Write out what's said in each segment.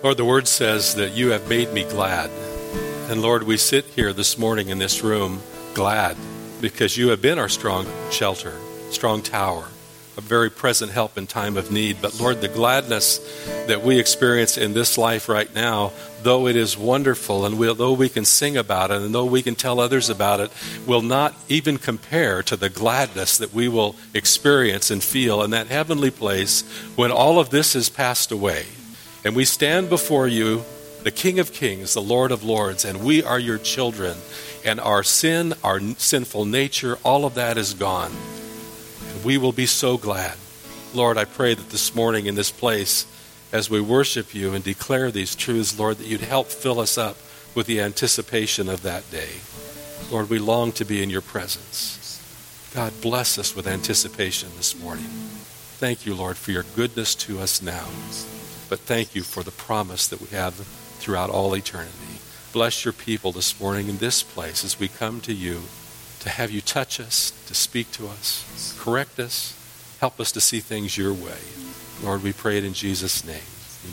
Lord, the word says that you have made me glad. And Lord, we sit here this morning in this room glad because you have been our strong shelter, strong tower, a very present help in time of need. But Lord, the gladness that we experience in this life right now, though it is wonderful and though we can sing about it and though we can tell others about it, will not even compare to the gladness that we will experience and feel in that heavenly place when all of this has passed away. And we stand before you, the King of Kings, the Lord of Lords, and we are your children. And our sin, our sinful nature, all of that is gone. And we will be so glad. Lord, I pray that this morning in this place, as we worship you and declare these truths, Lord, that you'd help fill us up with the anticipation of that day. Lord, we long to be in your presence. God, bless us with anticipation this morning. Thank you, Lord, for your goodness to us now. But thank you for the promise that we have throughout all eternity. Bless your people this morning in this place as we come to you to have you touch us, to speak to us, correct us, help us to see things your way. Lord, we pray it in Jesus' name.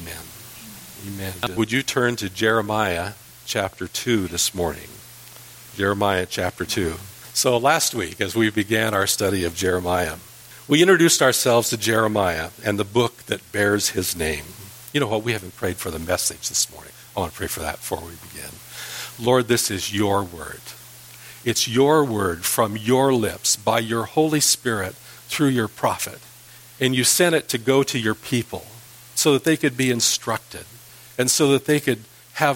Amen. Amen. Would you turn to Jeremiah chapter 2 this morning? Jeremiah chapter 2. So last week, as we began our study of Jeremiah, we introduced ourselves to Jeremiah and the book that bears his name. You know what? We haven't prayed for the message this morning. I want to pray for that before we begin. Lord, this is your word. It's your word from your lips by your Holy Spirit through your prophet. And you sent it to go to your people so that they could be instructed and so that they could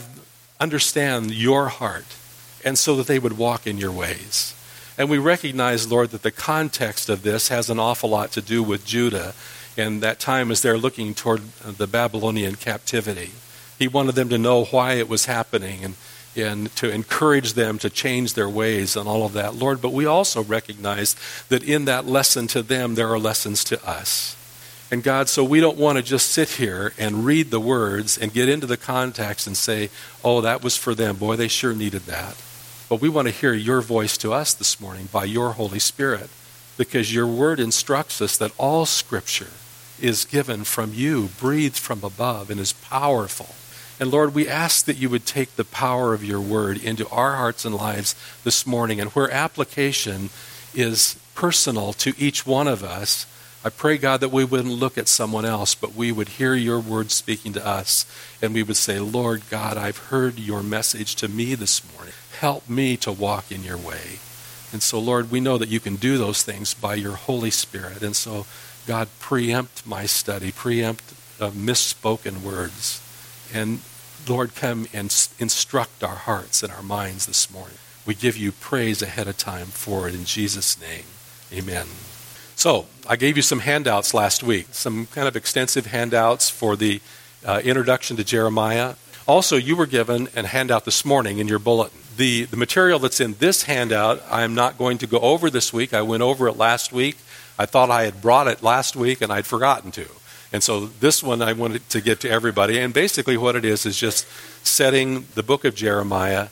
understand your heart and so that they would walk in your ways. And we recognize, Lord, that the context of this has an awful lot to do with Judah and that time as they're looking toward the Babylonian captivity. He wanted them to know why it was happening and to encourage them to change their ways and all of that, Lord. But we also recognize that in that lesson to them, there are lessons to us. And God, so we don't want to just sit here and read the words and get into the context and say, oh, that was for them. Boy, they sure needed that. But we want to hear your voice to us this morning by your Holy Spirit, because your word instructs us that all Scripture is given from you, breathed from above, and is powerful. And Lord, we ask that you would take the power of your word into our hearts and lives this morning. And where application is personal to each one of us, I pray, God, that we wouldn't look at someone else, but we would hear your word speaking to us. And we would say, Lord God, I've heard your message to me this morning. Help me to walk in your way. And so, Lord, we know that you can do those things by your Holy Spirit. And so, God, preempt my study, preempt misspoken words. And, Lord, come and instruct our hearts and our minds this morning. We give you praise ahead of time for it in Jesus' name. Amen. So, I gave you some handouts last week, some kind of extensive handouts for the introduction to Jeremiah. Also, you were given a handout this morning in your bulletin. The material that's in this handout, I'm not going to go over this week. I went over it last week. I thought I had brought it last week, and I'd forgotten to. And so this one I wanted to get to everybody. And basically what it is just setting the book of Jeremiah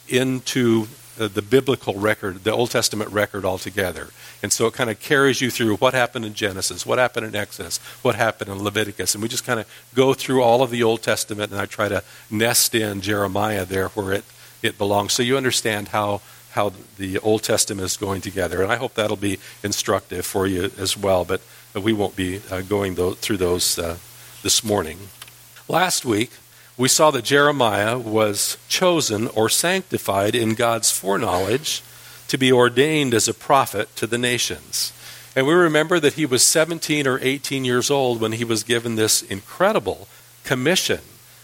into the biblical record, the Old Testament record altogether. And so it kind of carries you through what happened in Genesis, what happened in Exodus, what happened in Leviticus. And we just kind of go through all of the Old Testament, and I try to nest in Jeremiah there where it belongs. So you understand how the Old Testament is going together. And I hope that'll be instructive for you as well. But we won't be going through those this morning. Last week, we saw that Jeremiah was chosen or sanctified in God's foreknowledge to be ordained as a prophet to the nations. And we remember that he was 17 or 18 years old when he was given this incredible commission,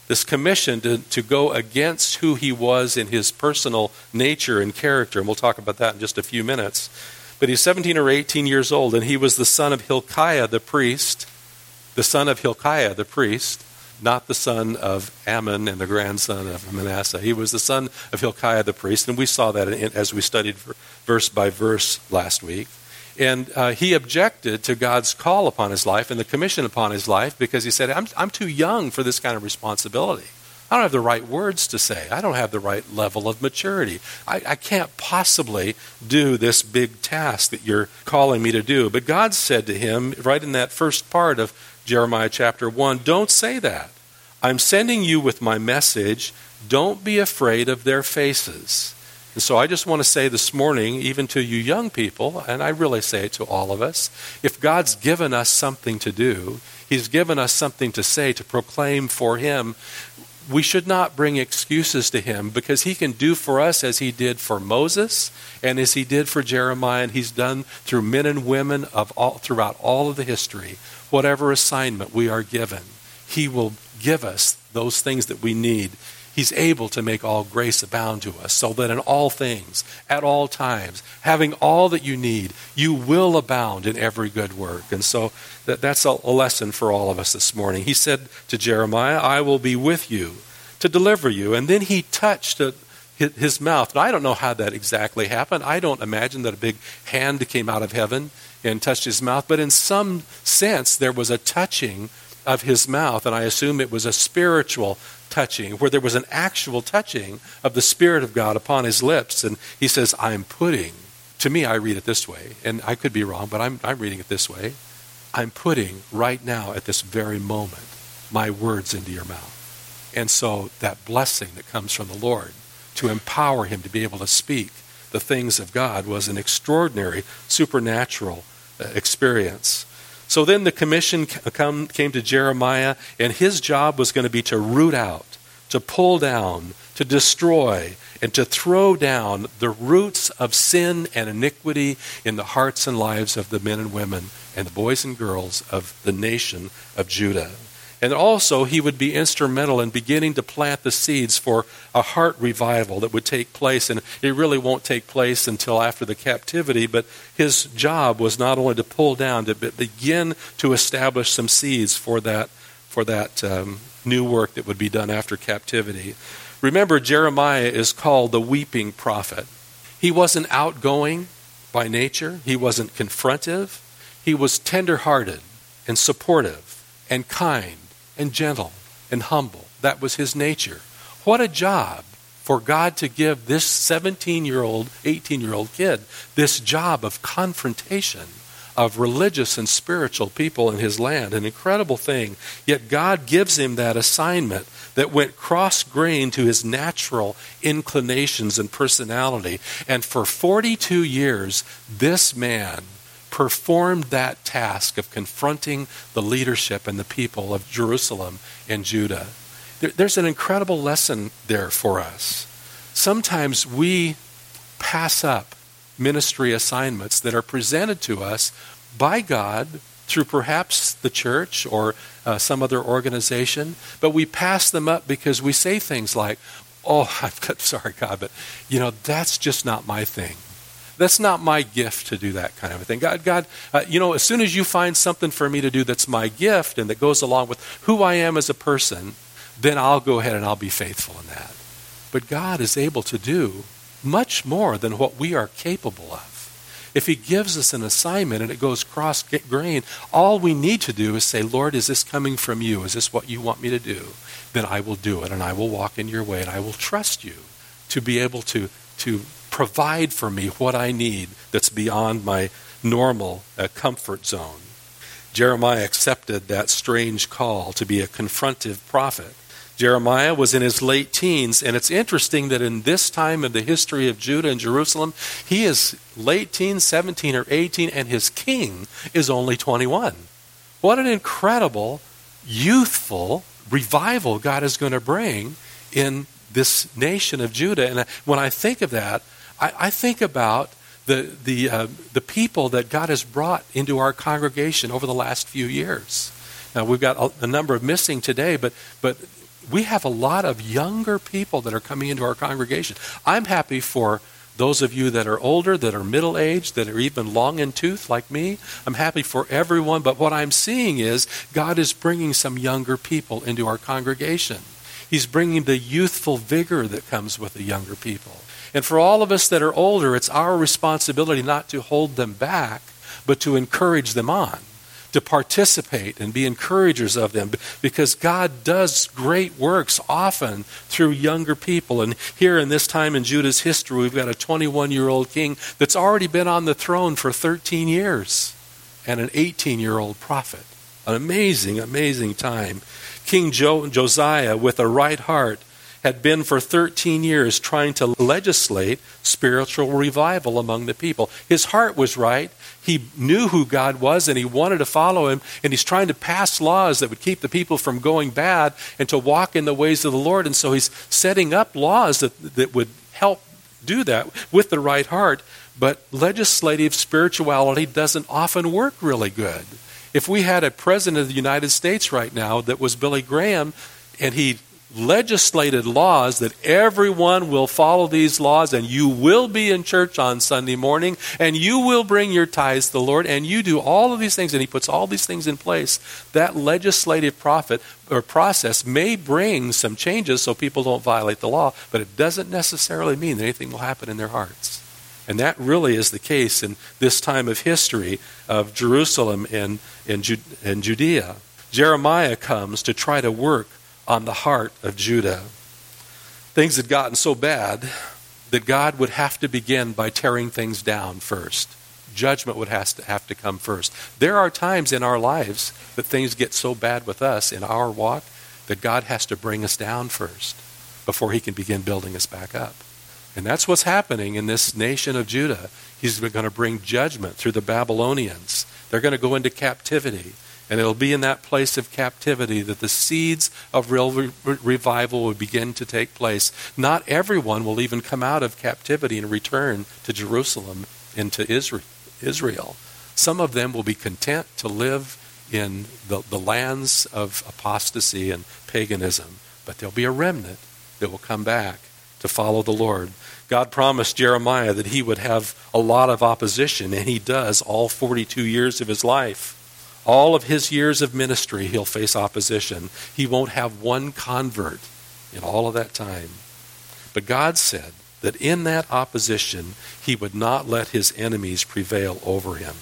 to go against who he was in his personal nature and character. And we'll talk about that in just a few minutes. But he's 17 or 18 years old, and he was the son of Hilkiah the priest, not the son of Ammon and the grandson of Manasseh. He was the son of Hilkiah the priest, and we saw that as we studied verse by verse last week. And he objected to God's call upon his life and the commission upon his life because he said, I'm too young for this kind of responsibility. I don't have the right words to say. I don't have the right level of maturity. I can't possibly do this big task that you're calling me to do. But God said to him, right in that first part of Jeremiah chapter 1, don't say that. I'm sending you with my message. Don't be afraid of their faces. And so I just want to say this morning, even to you young people, and I really say it to all of us, if God's given us something to do, He's given us something to say, to proclaim for Him, we should not bring excuses to Him, because He can do for us as He did for Moses and as He did for Jeremiah, and He's done through men and women throughout all of the history. Whatever assignment we are given, He will give us those things that we need. He's able to make all grace abound to us, so that in all things, at all times, having all that you need, you will abound in every good work. And so that's a lesson for all of us this morning. He said to Jeremiah, I will be with you to deliver you. And then He touched his mouth. Now, I don't know how that exactly happened. I don't imagine that a big hand came out of heaven and touched his mouth. But in some sense, there was a touching of his mouth, and I assume it was a spiritual touching, where there was an actual touching of the Spirit of God upon his lips. And he says, I'm putting, to me I read it this way, and I could be wrong, but I'm reading it this way. I'm putting right now at this very moment my words into your mouth. And so that blessing that comes from the Lord to empower him to be able to speak the things of God was an extraordinary supernatural experience. So then the commission came to Jeremiah, and his job was going to be to root out, to pull down, to destroy, and to throw down the roots of sin and iniquity in the hearts and lives of the men and women and the boys and girls of the nation of Judah. And also he would be instrumental in beginning to plant the seeds for a heart revival that would take place. And it really won't take place until after the captivity, but his job was not only to pull down, to begin to establish some seeds for that new work that would be done after captivity. Remember, Jeremiah is called the weeping prophet. He wasn't outgoing by nature. He wasn't confrontive. He was tender-hearted and supportive and kind and gentle and humble. That was his nature. What a job for God to give this 17-year-old, 18-year-old kid this job of confrontation of religious and spiritual people in his land. An incredible thing. Yet God gives him that assignment that went cross-grained to his natural inclinations and personality. And for 42 years, this man performed that task of confronting the leadership and the people of Jerusalem and Judah. There's an incredible lesson there for us. Sometimes we pass up ministry assignments that are presented to us by God through perhaps the church or some other organization, but we pass them up because we say things like, oh, I'm sorry, God, but that's just not my thing. That's not my gift to do that kind of a thing. God, as soon as you find something for me to do that's my gift and that goes along with who I am as a person, then I'll go ahead and I'll be faithful in that. But God is able to do much more than what we are capable of. If he gives us an assignment and it goes cross-grained, all we need to do is say, Lord, is this coming from you? Is this what you want me to do? Then I will do it, and I will walk in your way, and I will trust you to be able to provide for me what I need that's beyond my normal comfort zone. Jeremiah accepted that strange call to be a confrontive prophet. Jeremiah was in his late teens, and it's interesting that in this time of the history of Judah and Jerusalem, he is late teens, 17 or 18, and his king is only 21. What an incredible, youthful revival God is going to bring in this nation of Judah. And when I think of that, I think about the people that God has brought into our congregation over the last few years. Now, we've got a number of missing today, but we have a lot of younger people that are coming into our congregation. I'm happy for those of you that are older, that are middle-aged, that are even long in tooth like me. I'm happy for everyone, but what I'm seeing is God is bringing some younger people into our congregation. He's bringing the youthful vigor that comes with the younger people. And for all of us that are older, it's our responsibility not to hold them back, but to encourage them on, to participate and be encouragers of them, because God does great works often through younger people. And here in this time in Judah's history, we've got a 21-year-old king that's already been on the throne for 13 years and an 18-year-old prophet. An amazing, amazing time. King Josiah, with a right heart, had been for 13 years trying to legislate spiritual revival among the people. His heart was right. He knew who God was and he wanted to follow him. And he's trying to pass laws that would keep the people from going bad and to walk in the ways of the Lord. And so he's setting up laws that would help do that with the right heart. But legislative spirituality doesn't often work really good. If we had a president of the United States right now that was Billy Graham, and he legislated laws that everyone will follow these laws, and you will be in church on Sunday morning, and you will bring your tithes to the Lord, and you do all of these things, and he puts all these things in place, that legislative process may bring some changes so people don't violate the law, but it doesn't necessarily mean that anything will happen in their hearts. And that really is the case in this time of history of Jerusalem and Judea. Jeremiah comes to try to work on the heart of Judah. Things had gotten so bad that God would have to begin by tearing things down first. Judgment would have to come first. There are times in our lives that things get so bad with us in our walk that God has to bring us down first before he can begin building us back up. And that's what's happening in this nation of Judah. He's going to bring judgment through the Babylonians. They're going to go into captivity. And it'll be in that place of captivity that the seeds of real revival will begin to take place. Not everyone will even come out of captivity and return to Jerusalem and to Israel. Some of them will be content to live in the lands of apostasy and paganism. But there'll be a remnant that will come back to follow the Lord. God promised Jeremiah that he would have a lot of opposition, and he does all 42 years of his life. All of his years of ministry, he'll face opposition. He won't have one convert in all of that time. But God said that in that opposition, he would not let his enemies prevail over him.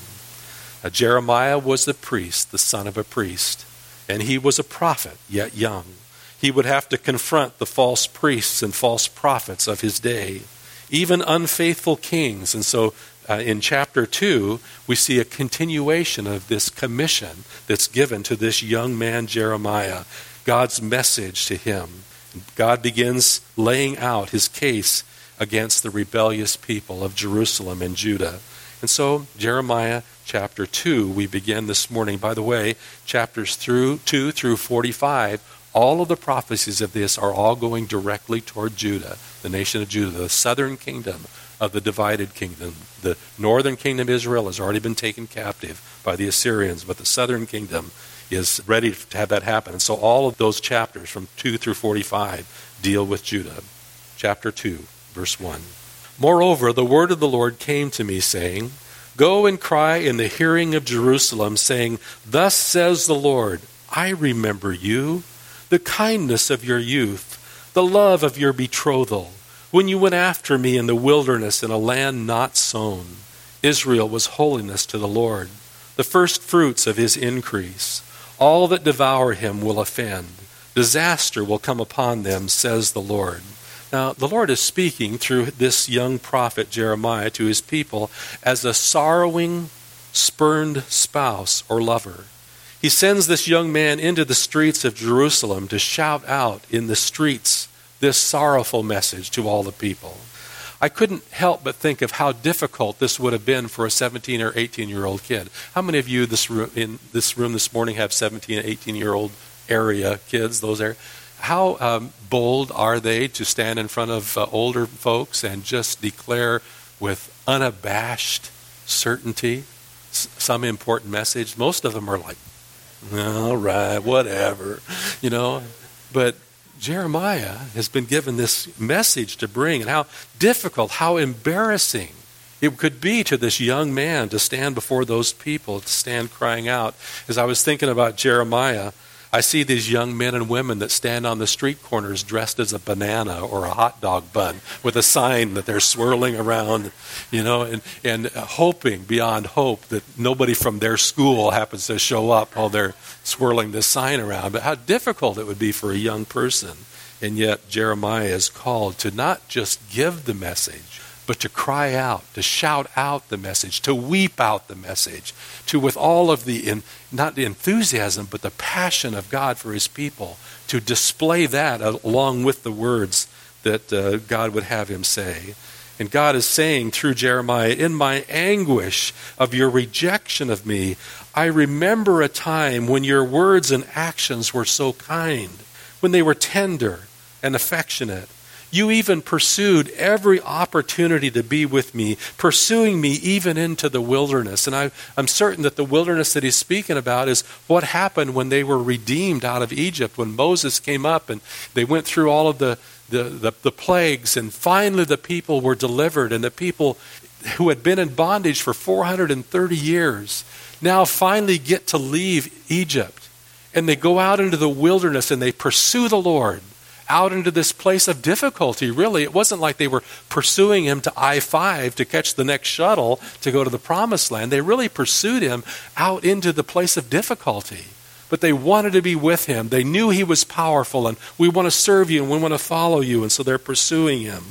Jeremiah was the priest, the son of a priest, and he was a prophet, yet young. He would have to confront the false priests and false prophets of his day, even unfaithful kings. And so in chapter 2, we see a continuation of this commission that's given to this young man Jeremiah, God's message to him. God begins laying out his case against the rebellious people of Jerusalem and Judah. And so Jeremiah chapter 2, we begin this morning. By the way, chapters 2 through 45, all of the prophecies of this are all going directly toward Judah, the nation of Judah, the southern kingdom of the divided kingdom. The northern kingdom of Israel has already been taken captive by the Assyrians, but the southern kingdom is ready to have that happen. And so all of those chapters from 2 through 45 deal with Judah. Chapter 2, verse 1. Moreover, the word of the Lord came to me, saying, Go and cry in the hearing of Jerusalem, saying, Thus says the Lord, I remember you, the kindness of your youth, the love of your betrothal, when you went after me in the wilderness in a land not sown. Israel was holiness to the Lord, the first fruits of his increase. All that devour him will offend. Disaster will come upon them, says the Lord. Now, the Lord is speaking through this young prophet Jeremiah to his people as a sorrowing, spurned spouse or lover. He sends this young man into the streets of Jerusalem to shout out in the streets this sorrowful message to all the people. I couldn't help but think of how difficult this would have been for a 17 or 18-year-old kid. How many of you in this room this morning have 17 and 18-year-old area kids? How bold are they to stand in front of older folks and just declare with unabashed certainty some important message? Most of them are like, all right, whatever, But Jeremiah has been given this message to bring, and how difficult, how embarrassing it could be to this young man to stand before those people, to stand crying out. As I was thinking about Jeremiah, I see these young men and women that stand on the street corners dressed as a banana or a hot dog bun with a sign that they're swirling around, and hoping beyond hope that nobody from their school happens to show up while they're swirling this sign around. But how difficult it would be for a young person. And yet Jeremiah is called to not just give the message, but to cry out, to shout out the message, to weep out the message, to with all of the, not the enthusiasm, but the passion of God for his people, to display that along with the words that God would have him say. And God is saying through Jeremiah, in my anguish of your rejection of me, I remember a time when your words and actions were so kind, when they were tender and affectionate. You even pursued every opportunity to be with me, pursuing me even into the wilderness. And I'm certain that the wilderness that he's speaking about is what happened when they were redeemed out of Egypt, when Moses came up and they went through all of the plagues, and finally the people were delivered, and the people who had been in bondage for 430 years now finally get to leave Egypt, and they go out into the wilderness and they pursue the Lord out into this place of difficulty. Really, it wasn't like they were pursuing him to I-5 to catch the next shuttle to go to the promised land. They really pursued him out into the place of difficulty. But they wanted to be with him. They knew he was powerful, and we want to serve you and we want to follow you, and so they're pursuing him.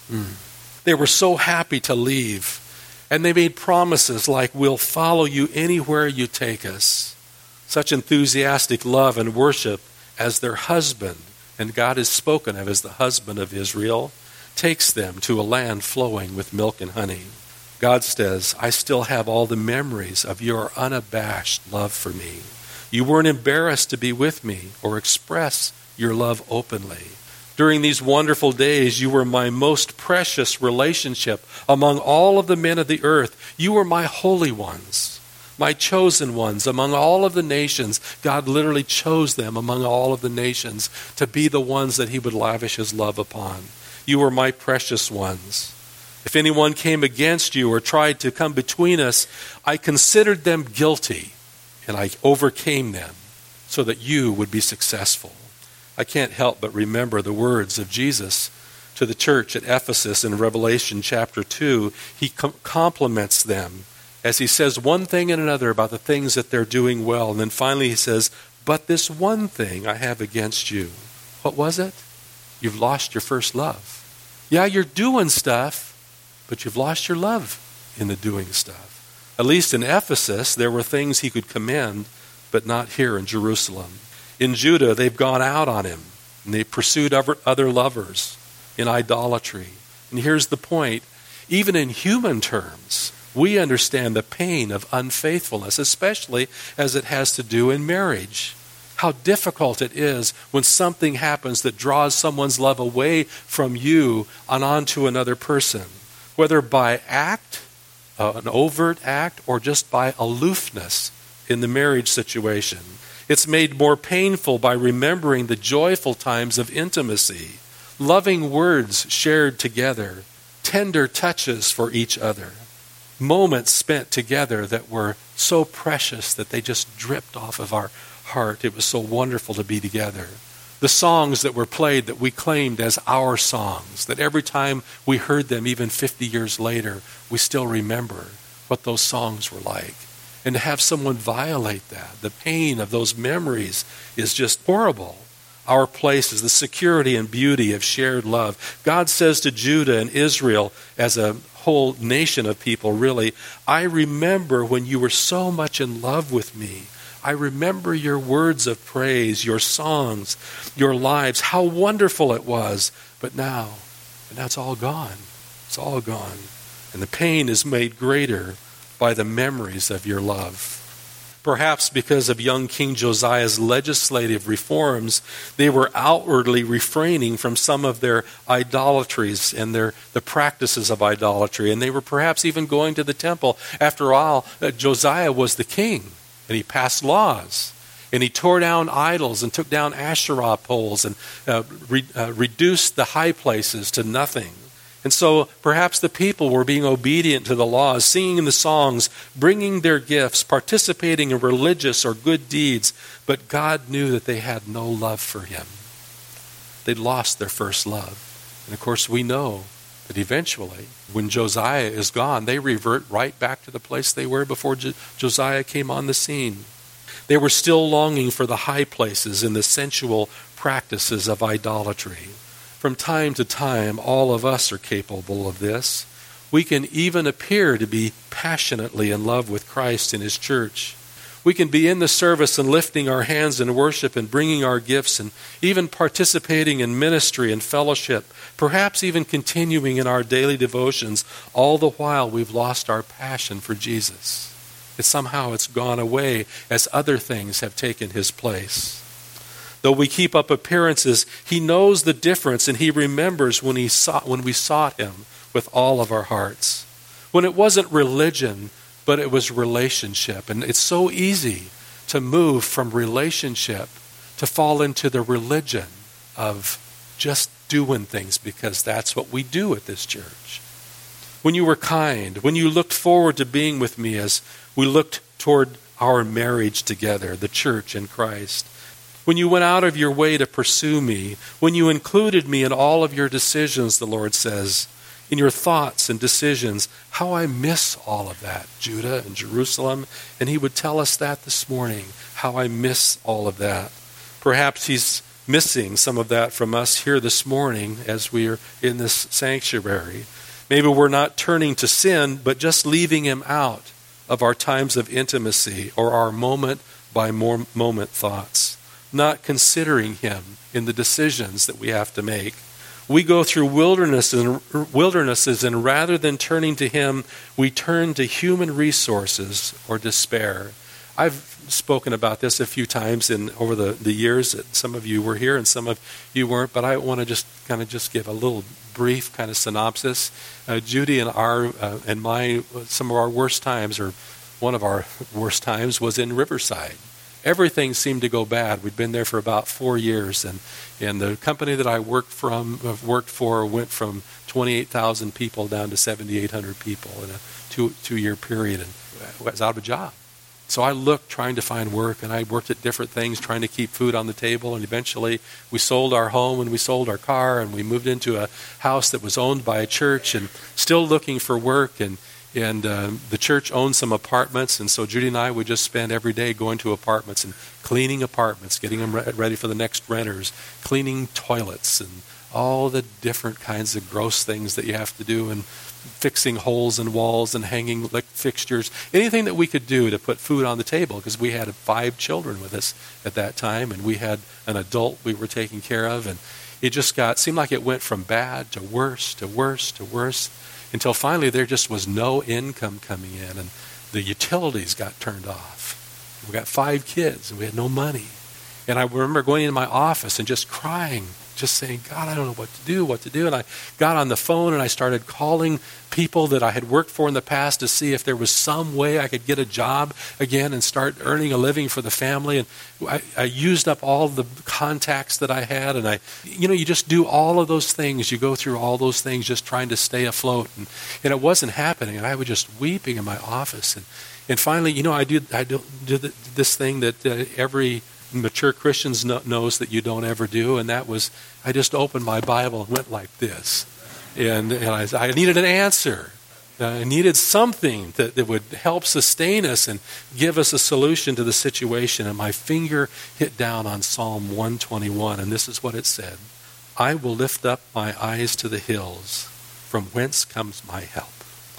They were so happy to leave, and they made promises like, we'll follow you anywhere you take us. Such enthusiastic love and worship as their husband, and God is spoken of as the husband of Israel, takes them to a land flowing with milk and honey. God says, I still have all the memories of your unabashed love for me. You weren't embarrassed to be with me or express your love openly. During these wonderful days, you were my most precious relationship among all of the men of the earth. You were my holy ones, my chosen ones among all of the nations. God literally chose them among all of the nations to be the ones that he would lavish his love upon. You were my precious ones. If anyone came against you or tried to come between us, I considered them guilty, and I overcame them so that you would be successful. I can't help but remember the words of Jesus to the church at Ephesus in Revelation chapter 2. He compliments them as he says one thing and another about the things that they're doing well. And then finally he says, but this one thing I have against you. What was it? You've lost your first love. Yeah, you're doing stuff, but you've lost your love in the doing stuff. At least in Ephesus, there were things he could commend, but not here in Jerusalem. In Judah, they've gone out on him, and they pursued other lovers in idolatry. And here's the point. Even in human terms, we understand the pain of unfaithfulness, especially as it has to do in marriage. How difficult it is when something happens that draws someone's love away from you and onto another person, whether by act, an overt act, or just by aloofness in the marriage situation. It's made more painful by remembering the joyful times of intimacy, loving words shared together, tender touches for each other, moments spent together that were so precious that they just dripped off of our heart. It was so wonderful to be together. The songs that were played that we claimed as our songs, that every time we heard them, even 50 years later, we still remember what those songs were like. And to have someone violate that, the pain of those memories is just horrible. Our place is the security and beauty of shared love. God says to Judah and Israel as a whole nation of people, really, I remember when you were so much in love with me. I remember your words of praise, your songs, your lives, how wonderful it was. But now it's all gone. It's all gone. And the pain is made greater by the memories of your love. Perhaps because of young King Josiah's legislative reforms, they were outwardly refraining from some of their idolatries and the practices of idolatry. And they were perhaps even going to the temple. After all, Josiah was the king. And he passed laws, and he tore down idols and took down Asherah poles and reduced the high places to nothing. And so perhaps the people were being obedient to the laws, singing the songs, bringing their gifts, participating in religious or good deeds, but God knew that they had no love for him. They'd lost their first love. And of course we know that eventually, when Josiah is gone, they revert right back to the place they were before Josiah came on the scene. They were still longing for the high places and the sensual practices of idolatry. From time to time, all of us are capable of this. We can even appear to be passionately in love with Christ and his church. We can be in the service and lifting our hands in worship and bringing our gifts and even participating in ministry and fellowship, perhaps even continuing in our daily devotions, all the while we've lost our passion for Jesus. Somehow it's gone away as other things have taken his place. Though we keep up appearances, he knows the difference and he remembers when we sought him with all of our hearts. When it wasn't religion, but it was relationship. And it's so easy to move from relationship to fall into the religion of just doing things because that's what we do at this church. When you were kind, when you looked forward to being with me as we looked toward our marriage together, the church in Christ. When you went out of your way to pursue me, when you included me in all of your decisions, the Lord says, in your thoughts and decisions, how I miss all of that, Judah and Jerusalem. And he would tell us that this morning, how I miss all of that. Perhaps he's missing some of that from us here this morning as we are in this sanctuary. Maybe we're not turning to sin, but just leaving him out of our times of intimacy or our moment-by-moment thoughts, not considering him in the decisions that we have to make. We go through wildernesses, and rather than turning to him, we turn to human resources or despair. I've spoken about this a few times over the years. Some of you were here and some of you weren't, but I want to just give a little brief kind of synopsis. Judy and some of our worst times, or one of our worst times, was in Riverside. Everything seemed to go bad. We'd been there for about 4 years, and the company that I worked for went from 28,000 people down to 7,800 people in a two-year period, and I was out of a job. So I looked trying to find work, and I worked at different things trying to keep food on the table, and eventually we sold our home and we sold our car, and we moved into a house that was owned by a church, and still looking for work, and the church owned some apartments, and so Judy and I would just spend every day going to apartments and cleaning apartments, getting them ready for the next renters, cleaning toilets, and all the different kinds of gross things that you have to do, and fixing holes in walls and hanging fixtures, anything that we could do to put food on the table, because we had 5 children with us at that time, and we had an adult we were taking care of, and it just seemed like it went from bad to worse to worse to worse, until finally there just was no income coming in, and the utilities got turned off. We got 5 kids, and we had no money. And I remember going into my office and just crying, just saying, God, I don't know what to do. And I got on the phone and I started calling people that I had worked for in the past to see if there was some way I could get a job again and start earning a living for the family. And I used up all the contacts that I had. And you just do all of those things. You go through all those things just trying to stay afloat. And it wasn't happening. And I was just weeping in my office. And finally, I did this thing that every mature Christians knows that you don't ever do, and that was I just opened my Bible and went like this, and I needed an answer. I needed something that would help sustain us and give us a solution to the situation, and my finger hit down on Psalm 121, and this is what it said: I will lift up my eyes to the hills, from whence comes my help.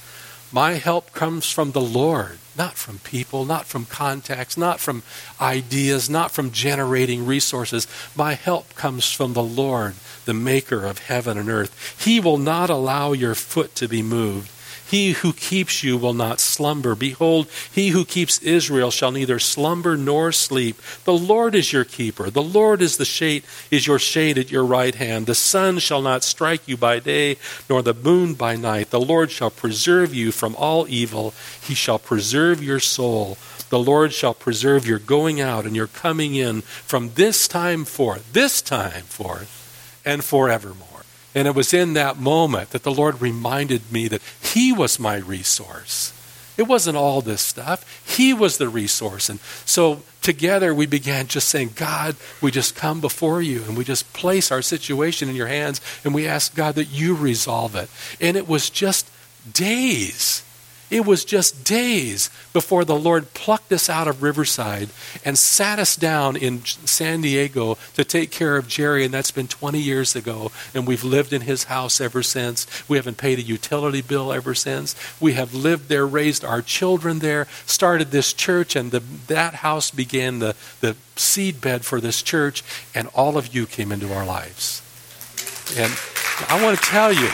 My help comes from the Lord, not from people, not from contacts, not from ideas, not from generating resources. My help comes from the Lord, the maker of heaven and earth. He will not allow your foot to be moved. He who keeps you will not slumber. Behold, he who keeps Israel shall neither slumber nor sleep. The Lord is your keeper. The Lord is your shade at your right hand. The sun shall not strike you by day, nor the moon by night. The Lord shall preserve you from all evil. He shall preserve your soul. The Lord shall preserve your going out and your coming in from this time forth, and forevermore. And it was in that moment that the Lord reminded me that He was my resource. It wasn't all this stuff. He was the resource. And so together we began just saying, God, we just come before you and we just place our situation in your hands and we ask, God, that you resolve it. And it was just days. It was just days before the Lord plucked us out of Riverside and sat us down in San Diego to take care of Jerry, and that's been 20 years ago, and we've lived in his house ever since. We haven't paid a utility bill ever since. We have lived there, raised our children there, started this church, and that house began the seedbed for this church, and all of you came into our lives. And I want to tell you,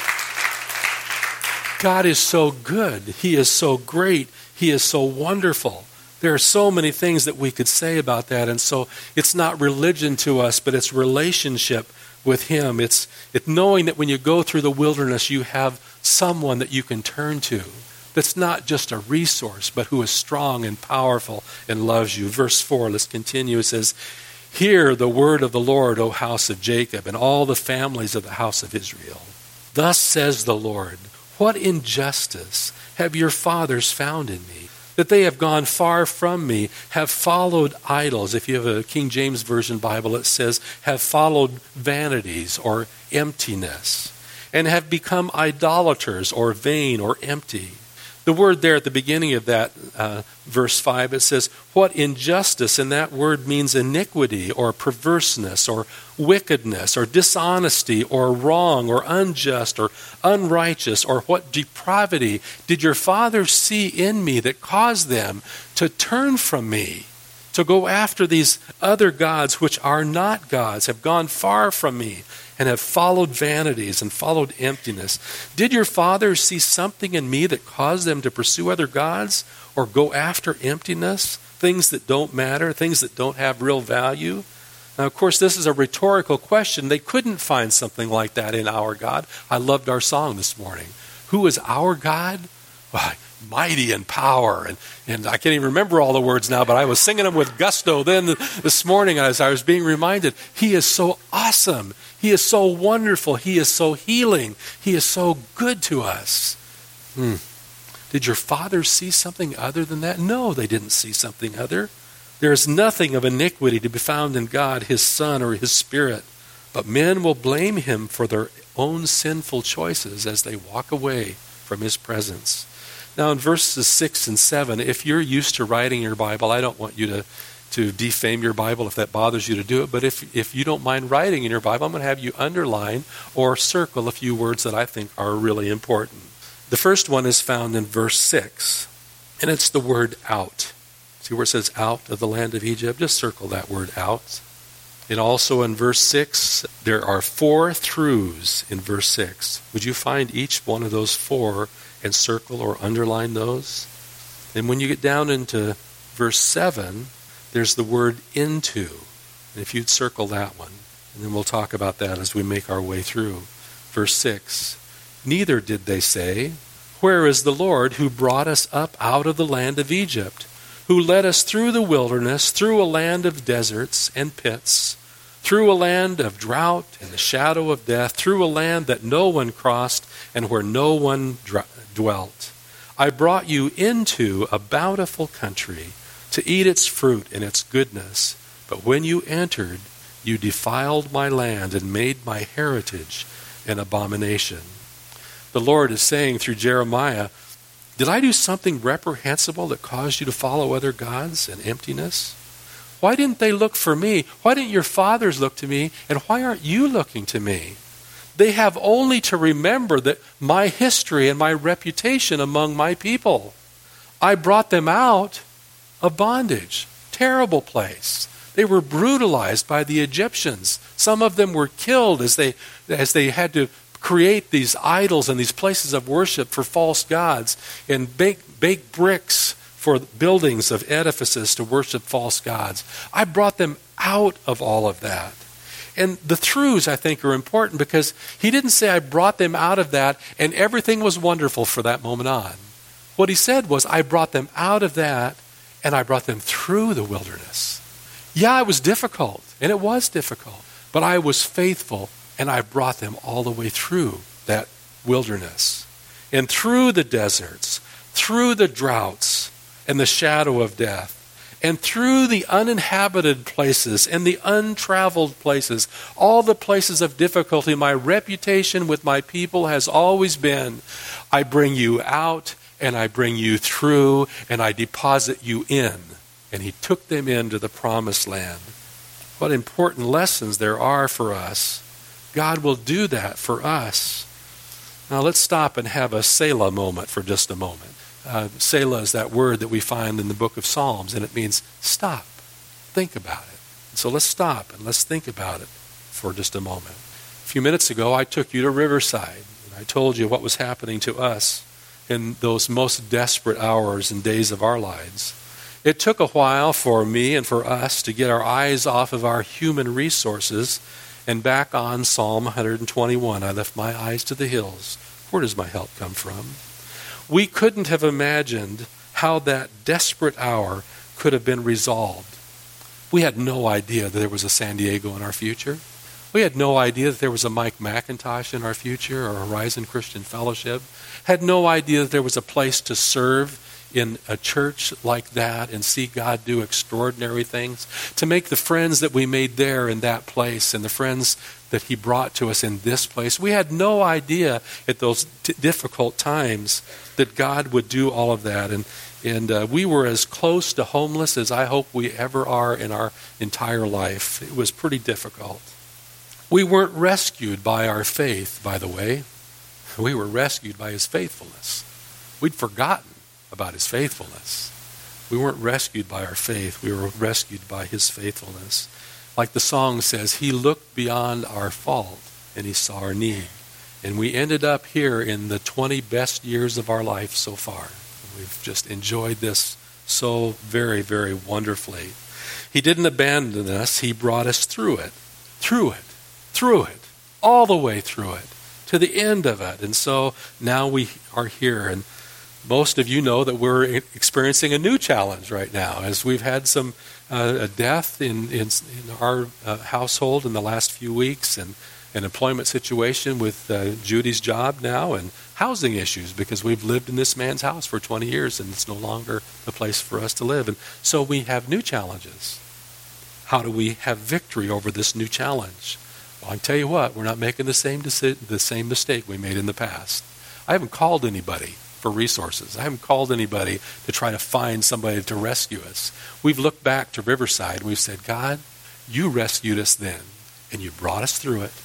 God is so good. He is so great. He is so wonderful. There are so many things that we could say about that. And so it's not religion to us, but it's relationship with Him. It's knowing that when you go through the wilderness, you have someone that you can turn to that's not just a resource, but who is strong and powerful and loves you. Verse 4, let's continue. It says, "Hear the word of the Lord, O house of Jacob, and all the families of the house of Israel. Thus says the Lord, what injustice have your fathers found in me, that they have gone far from me, have followed idols." If you have a King James Version Bible, it says, have followed vanities or emptiness, and have become idolaters or vain or empty. The word there at the beginning of that verse 5, it says, what injustice, and that word means iniquity or perverseness or wickedness or dishonesty or wrong or unjust or unrighteous, or what depravity did your fathers see in me that caused them to turn from me, to go after these other gods which are not gods, have gone far from me, and have followed vanities and followed emptiness? Did your fathers see something in me that caused them to pursue other gods or go after emptiness, things that don't matter, things that don't have real value? Now, of course, this is a rhetorical question. They couldn't find something like that in our God. I loved our song this morning. Who is our God? Well, mighty in power. And I can't even remember all the words now, but I was singing them with gusto then this morning as I was being reminded. He is so awesome. He is so wonderful. He is so healing. He is so good to us. Did your fathers see something other than that? No, they didn't see something other. There is nothing of iniquity to be found in God, His Son, or His Spirit. But men will blame Him for their own sinful choices as they walk away from His presence. Now in verses 6 and 7, if you're used to writing your Bible, I don't want you to defame your Bible if that bothers you to do it, but if you don't mind writing in your Bible, I'm going to have you underline or circle a few words that I think are really important. The first one is found in verse 6, and it's the word out. See where it says out of the land of Egypt? Just circle that word out. And also in verse 6, there are 4 throughs in verse 6. Would you find each one of those 4 and circle or underline those? And when you get down into verse 7, there's the word into. And if you'd circle that one, and then we'll talk about that as we make our way through. Verse 6, neither did they say, where is the Lord who brought us up out of the land of Egypt, who led us through the wilderness, through a land of deserts and pits, through a land of drought and the shadow of death, through a land that no one crossed and where no one dwelt. I brought you into a bountiful country to eat its fruit and its goodness. But when you entered, you defiled my land and made my heritage an abomination. The Lord is saying through Jeremiah, did I do something reprehensible that caused you to follow other gods and emptiness? Why didn't they look for me? Why didn't your fathers look to me? And why aren't you looking to me? They have only to remember that my history and my reputation among my people. I brought them out of bondage. Terrible place. They were brutalized by the Egyptians. Some of them were killed as they had to create these idols and these places of worship for false gods and bake bricks for buildings of edifices to worship false gods. I brought them out of all of that. And the throughs, I think, are important because he didn't say I brought them out of that and everything was wonderful for that moment on. What he said was I brought them out of that and I brought them through the wilderness. Yeah, it was difficult, and it was difficult, but I was faithful and I brought them all the way through that wilderness and through the deserts, through the droughts and the shadow of death, and through the uninhabited places and the untraveled places, all the places of difficulty. My reputation with my people has always been, I bring you out and I bring you through, and I deposit you in. And he took them into the promised land. What important lessons there are for us. God will do that for us. Now let's stop and have a Selah moment for just a moment. Selah is that word that we find in the book of Psalms, and it means stop, think about it. So let's stop and let's think about it for just a moment. A few minutes ago, I took you to Riverside, and I told you what was happening to us in those most desperate hours and days of our lives. It took a while for me and for us to get our eyes off of our human resources and back on Psalm 121. I lift my eyes to the hills. Where does my help come from? We couldn't have imagined how that desperate hour could have been resolved. We had no idea that there was a San Diego in our future. We had no idea that there was a Mike McIntosh in our future or Horizon Christian Fellowship. Had no idea that there was a place to serve in a church like that and see God do extraordinary things. To make the friends that we made there in that place and the friends that he brought to us in this place. We had no idea at those difficult times that God would do all of that. And we were as close to homeless as I hope we ever are in our entire life. It was pretty difficult. We weren't rescued by our faith, by the way. We were rescued by his faithfulness. We'd forgotten about his faithfulness. We weren't rescued by our faith. We were rescued by his faithfulness. Like the song says, he looked beyond our fault and he saw our need. And we ended up here in the 20 best years of our life so far. We've just enjoyed this so very, very wonderfully. He didn't abandon us. He brought us through it, all the way through it, to the end of it. And so now we are here. And most of you know that we're experiencing a new challenge right now, as we've had some a death in our household in the last few weeks, and an employment situation with Judy's job now, and housing issues because we've lived in this man's house for 20 years and it's no longer a place for us to live. And so we have new challenges. How do we have victory over this new challenge? Well, I can tell you what, we're not making the same mistake we made in the past. I haven't called anybody for resources. I haven't called anybody to try to find somebody to rescue us. We've looked back to Riverside. We've said, God, you rescued us then, and you brought us through it,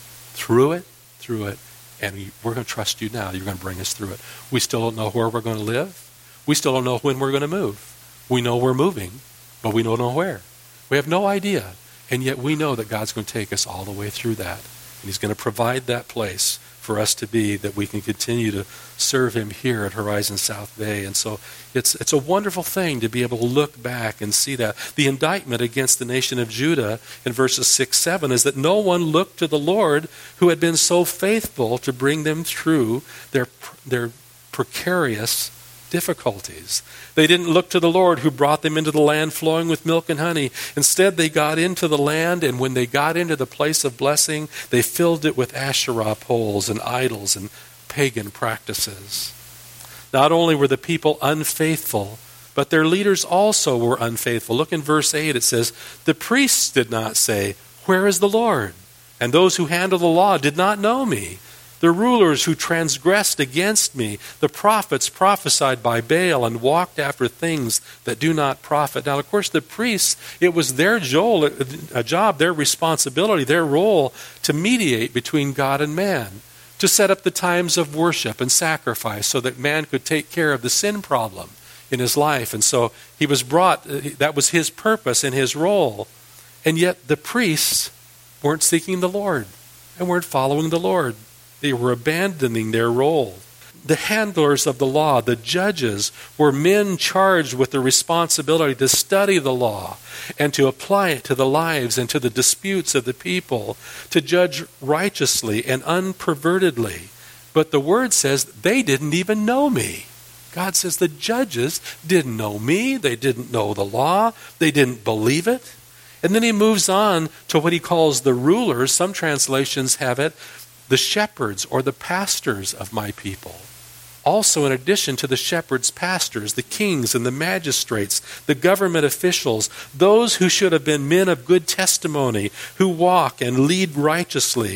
and we're going to trust you now. You're going to bring us through it. We still don't know where we're going to live. We still don't know when we're going to move. We know we're moving, but we don't know where. We have no idea, and yet we know that God's going to take us all the way through that, and he's going to provide that place for us to be, that we can continue to serve him here at Horizon South Bay. And so it's a wonderful thing to be able to look back and see that. The indictment against the nation of Judah in verses 6-7 is that no one looked to the Lord, who had been so faithful to bring them through their precarious difficulties. They didn't look to the Lord, who brought them into the land flowing with milk and honey. Instead, they got into the land, and when they got into the place of blessing, they filled it with Asherah poles and idols and pagan practices. Not only were the people unfaithful, but their leaders also were unfaithful. Look in verse 8, it says, the priests did not say, where is the Lord? And those who handle the law did not know me. The rulers who transgressed against me, the prophets prophesied by Baal and walked after things that do not profit. Now, of course, the priests, it was their job, their responsibility, their role to mediate between God and man, to set up the times of worship and sacrifice so that man could take care of the sin problem in his life. And so he was brought, that was his purpose and his role. And yet the priests weren't seeking the Lord and weren't following the Lord. They were abandoning their role. The handlers of the law, the judges, were men charged with the responsibility to study the law and to apply it to the lives and to the disputes of the people, to judge righteously and unpervertedly. But the word says they didn't even know me. God says the judges didn't know me. They didn't know the law. They didn't believe it. And then he moves on to what he calls the rulers. Some translations have it, the shepherds or the pastors of my people. Also, in addition to the shepherds, pastors, the kings and the magistrates, the government officials, those who should have been men of good testimony, who walk and lead righteously,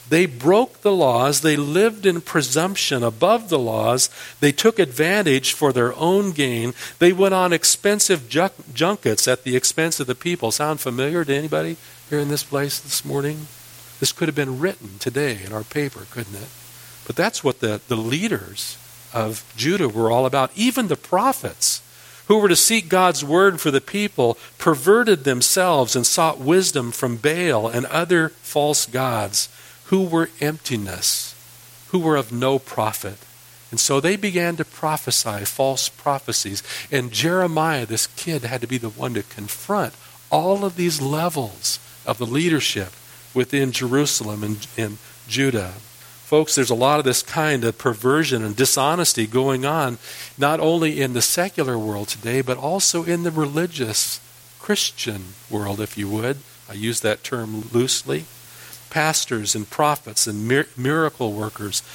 They broke the laws. They lived in presumption above the laws. They took advantage for their own gain. They went on expensive junkets at the expense of the people. Sound familiar to anybody here in this place this morning? This could have been written today in our paper, couldn't it? But that's what the leaders of Judah were all about. Even the prophets who were to seek God's word for the people perverted themselves and sought wisdom from Baal and other false gods who were emptiness, who were of no profit. And so they began to prophesy false prophecies. And Jeremiah, this kid, had to be the one to confront all of these levels of the leadership within Jerusalem and Judah. Folks, there's a lot of this kind of perversion and dishonesty going on, not only in the secular world today, but also in the religious Christian world, if you would. I use that term loosely. Pastors and prophets and miracle workers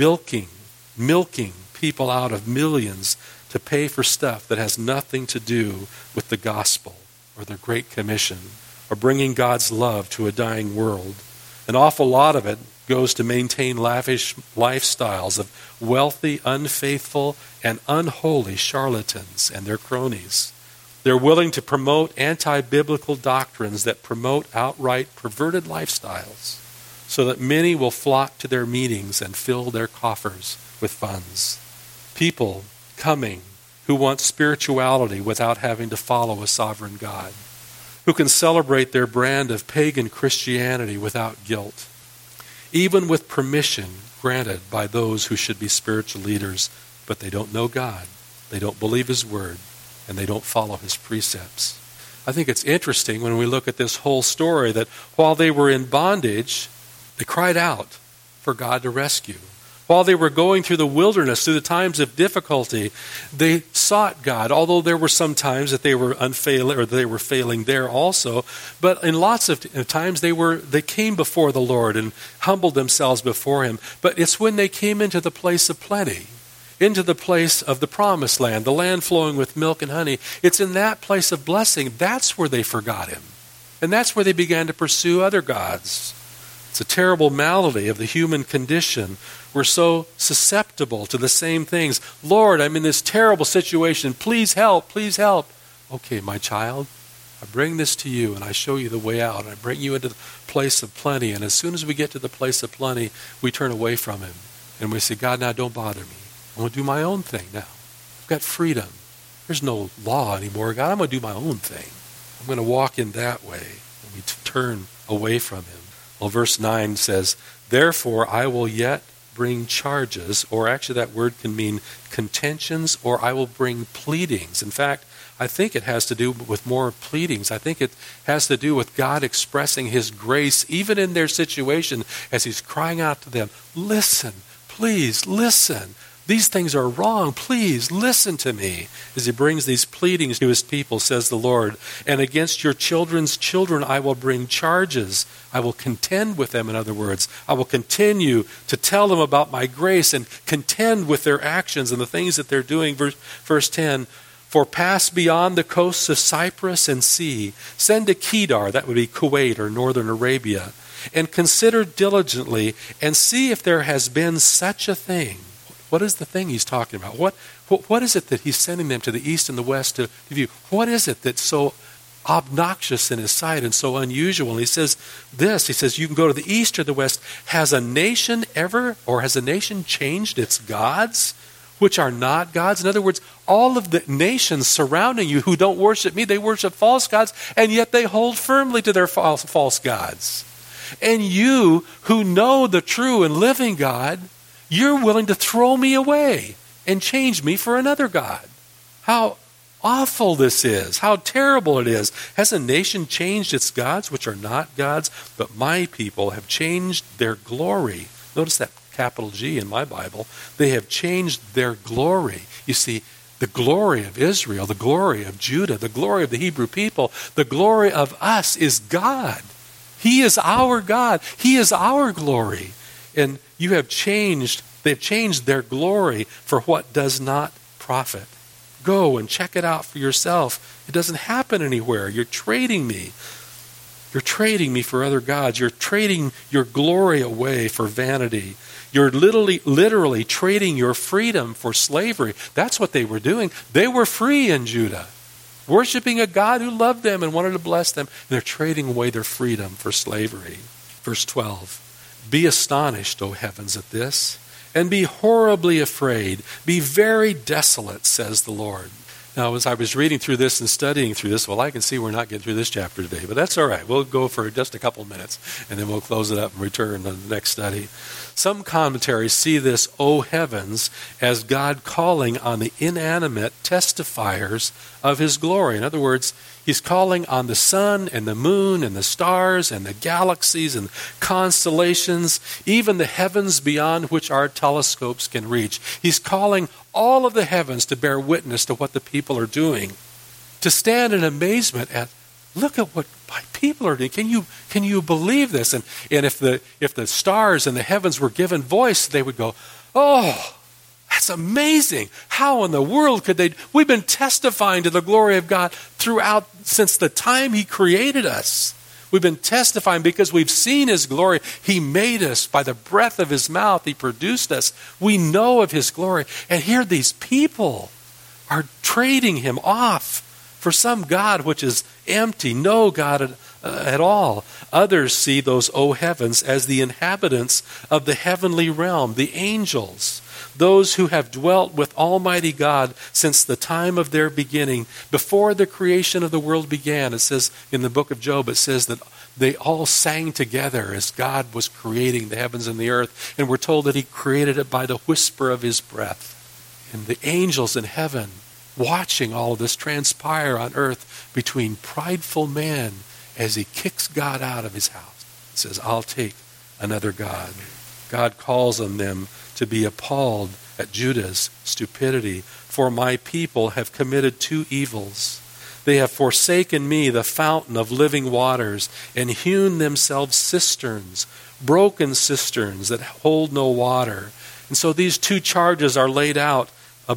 milking people out of millions to pay for stuff that has nothing to do with the gospel or the Great Commission or bringing God's love to a dying world. An awful lot of it goes to maintain lavish lifestyles of wealthy, unfaithful, and unholy charlatans and their cronies. They're willing to promote anti-biblical doctrines that promote outright perverted lifestyles so that many will flock to their meetings and fill their coffers with funds. People coming who want spirituality without having to follow a sovereign God, who can celebrate their brand of pagan Christianity without guilt, even with permission granted by those who should be spiritual leaders, but they don't know God, they don't believe His word, and they don't follow His precepts. I think it's interesting when we look at this whole story that while they were in bondage, they cried out for God to rescue. While they were going through the wilderness, through the times of difficulty, they sought God, although there were some times that they were unfailing, or they were failing there also. But in lots of times they came before the Lord and humbled themselves before Him. But it's when they came into the place of plenty, into the place of the promised land, the land flowing with milk and honey. It's in that place of blessing, that's where they forgot Him. And that's where they began to pursue other gods. It's a terrible malady of the human condition. We're so susceptible to the same things. Lord, I'm in this terrible situation. Please help, please help. Okay, my child, I bring this to you and I show you the way out. And I bring you into the place of plenty. And as soon as we get to the place of plenty, we turn away from Him. And we say, God, now don't bother me. I'm going to do my own thing now. I've got freedom. There's no law anymore. God, I'm going to do my own thing. I'm going to walk in that way. And we turn away from Him. Well, verse 9 says, therefore I will yet bring charges, or actually that word can mean contentions, or I will bring pleadings. In fact, I think it has to do with more pleadings. I think it has to do with God expressing His grace even in their situation as He's crying out to them, listen, please listen. These things are wrong. Please listen to me. As He brings these pleadings to His people, says the Lord, and against your children's children I will bring charges. I will contend with them, in other words. I will continue to tell them about my grace and contend with their actions and the things that they're doing. Verse 10, for pass beyond the coasts of Cyprus and see. Send to Kedar, that would be Kuwait or northern Arabia, and consider diligently and see if there has been such a thing. What is the thing He's talking about? What is it that He's sending them to the east and the west to view? What is it that's so obnoxious in His sight and so unusual? And He says this, He says, you can go to the east or the west. Has a nation changed its gods, which are not gods? In other words, all of the nations surrounding you who don't worship me, they worship false gods, and yet they hold firmly to their false gods. And you who know the true and living God, you're willing to throw me away and change me for another god. How awful this is. How terrible it is. Has a nation changed its gods, which are not gods? But my people have changed their glory. Notice that capital G in my Bible. They have changed their glory. You see, the glory of Israel, the glory of Judah, the glory of the Hebrew people, the glory of us is God. He is our God. He is our glory. And they've changed their glory for what does not profit. Go and check it out for yourself. It doesn't happen anywhere. You're trading me. You're trading me for other gods. You're trading your glory away for vanity. You're literally trading your freedom for slavery. That's what they were doing. They were free in Judah, worshiping a God who loved them and wanted to bless them. And they're trading away their freedom for slavery. Verse 12, be astonished, O heavens, at this, and be horribly afraid. Be very desolate, says the Lord. Now, as I was reading through this and studying through this, well, I can see we're not getting through this chapter today, but that's all right. We'll go for just a couple minutes, and then we'll close it up and return to the next study. Some commentaries see this, O heavens, as God calling on the inanimate testifiers of his glory. In other words, he's calling on the sun and the moon and the stars and the galaxies and constellations, even the heavens beyond which our telescopes can reach. He's calling all of the heavens to bear witness to what the people are doing, to stand in amazement at, look at what my people are doing. Can you believe this? And if the stars and the heavens were given voice, they would go, oh, that's amazing. How in the world could they? We've been testifying to the glory of God throughout, since the time he created us. We've been testifying because we've seen his glory. He made us by the breath of his mouth. He produced us. We know of his glory. And here these people are trading him off for some God which is empty, no God at all. Others see those, O heavens, as the inhabitants of the heavenly realm, the angels, those who have dwelt with Almighty God since the time of their beginning, before the creation of the world began. It says in the book of Job, it says that they all sang together as God was creating the heavens and the earth, and we're told that he created it by the whisper of his breath. And the angels in heaven watching all of this transpire on earth between prideful men as he kicks God out of his house. He says, I'll take another God. God calls on them to be appalled at Judah's stupidity. For my people have committed two evils. They have forsaken me, the fountain of living waters, and hewn themselves cisterns, broken cisterns that hold no water. And so these two charges are laid out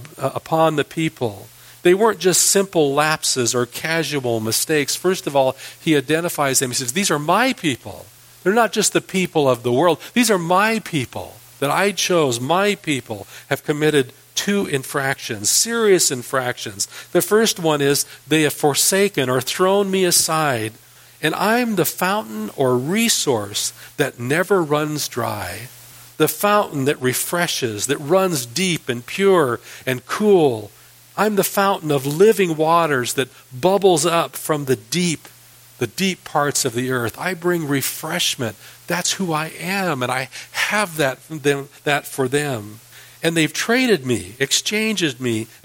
upon the people. They weren't just simple lapses or casual mistakes. First of all, he identifies them. He says, these are my people. They're not just the people of the world. These are my people that I chose. My people have committed two infractions, serious infractions. The first one is they have forsaken or thrown me aside, and I'm the fountain or resource that never runs dry, the fountain that refreshes, that runs deep and pure and cool. I'm the fountain of living waters that bubbles up from the deep parts of the earth. I bring refreshment. That's who I am, and I have that for them. And they've traded me, exchanged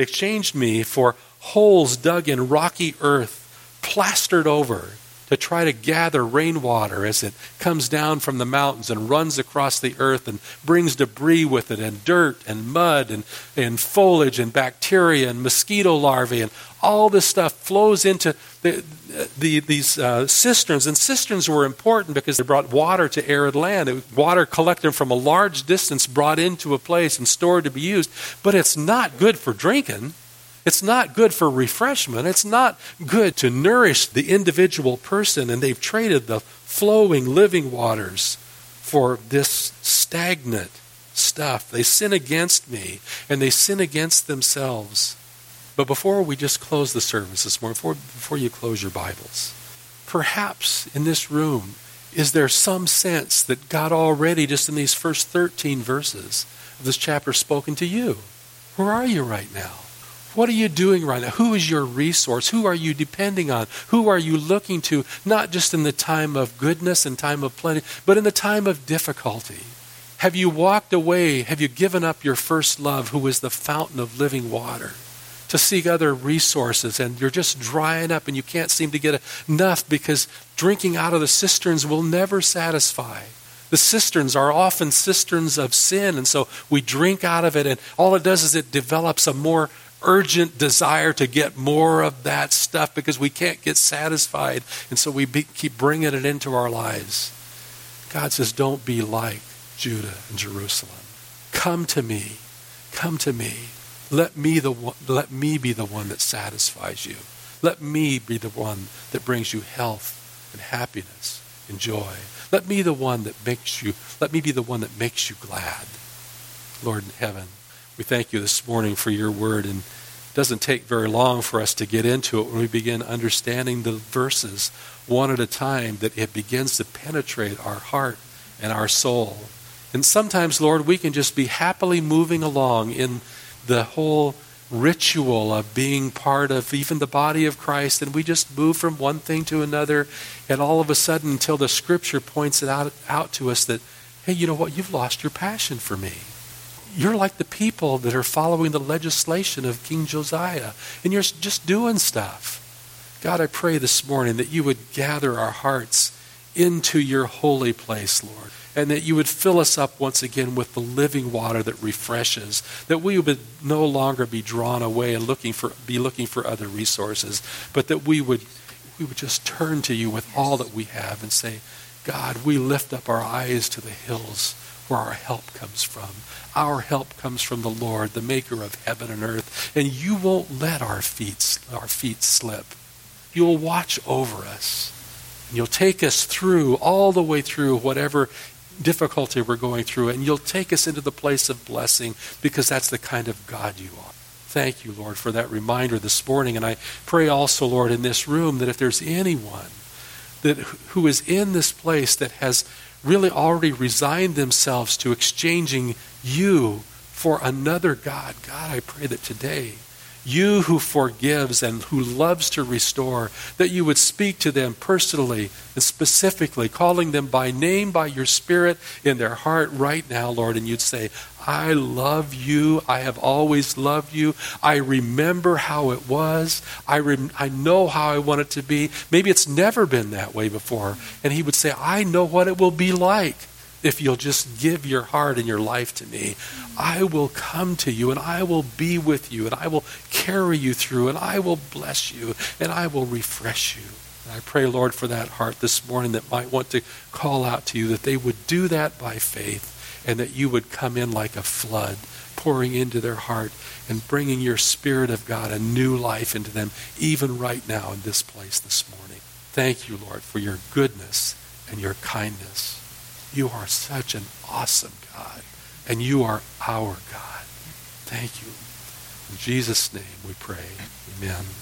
me for holes dug in rocky earth, plastered over to try to gather rainwater as it comes down from the mountains and runs across the earth and brings debris with it, and dirt and mud and foliage and bacteria and mosquito larvae, and all this stuff flows into these cisterns. And cisterns were important because they brought water to arid land. Water collected from a large distance, brought into a place and stored to be used. But it's not good for drinking. It's not good for refreshment. It's not good to nourish the individual person. And they've traded the flowing living waters for this stagnant stuff. They sin against me, and they sin against themselves. But before we just close the service this morning, before you close your Bibles, perhaps in this room, is there some sense that God already, just in these first 13 verses of this chapter, spoken to you? Where are you right now? What are you doing right now? Who is your resource? Who are you depending on? Who are you looking to, not just in the time of goodness and time of plenty, but in the time of difficulty? Have you walked away? Have you given up your first love, who is the fountain of living water, to seek other resources, and you're just drying up and you can't seem to get enough because drinking out of the cisterns will never satisfy? The cisterns are often cisterns of sin, and so we drink out of it, and all it does is it develops a more urgent desire to get more of that stuff because we can't get satisfied, and so we keep bringing it into our lives. God says, don't be like Judah and Jerusalem. Come to me. Come to me. Let me be the one that satisfies you. Let me be the one that brings you health and happiness and joy. Let me be the one that makes you glad. Lord in heaven, we thank you this morning for your word, and it doesn't take very long for us to get into it when we begin understanding the verses one at a time, that it begins to penetrate our heart and our soul. And sometimes, Lord, we can just be happily moving along in the whole ritual of being part of even the body of Christ, and we just move from one thing to another, and all of a sudden, until the Scripture points it out to us that, hey, you know what, you've lost your passion for me. You're like the people that are following the legislation of King Josiah, and you're just doing stuff. God, I pray this morning that you would gather our hearts into your holy place, Lord, and that you would fill us up once again with the living water that refreshes, that we would no longer be drawn away and looking for other resources, but that we would just turn to you with all that we have and say, God, we lift up our eyes to the hills where our help comes from. Our help comes from the Lord, the maker of heaven and earth, and you won't let our feet slip. You'll watch over us. And you'll take us through, all the way through whatever difficulty we're going through, and you'll take us into the place of blessing, because that's the kind of God you are. Thank you, Lord, for that reminder this morning. And I pray also, Lord, in this room, that if there's anyone who is in this place that has really already resigned themselves to exchanging you for another God, God, I pray that today, you who forgives and who loves to restore, that you would speak to them personally and specifically, calling them by name, by your Spirit in their heart right now, Lord, and you'd say, I love you. I have always loved you. I remember how it was. I know how I want it to be. Maybe it's never been that way before. And he would say, I know what it will be like if you'll just give your heart and your life to me. I will come to you, and I will be with you, and I will carry you through, and I will bless you, and I will refresh you. And I pray, Lord, for that heart this morning that might want to call out to you, that they would do that by faith, and that you would come in like a flood, pouring into their heart and bringing your Spirit of God, a new life into them, even right now in this place this morning. Thank you, Lord, for your goodness and your kindness. You are such an awesome God, and you are our God. Thank you. In Jesus' name we pray. Amen.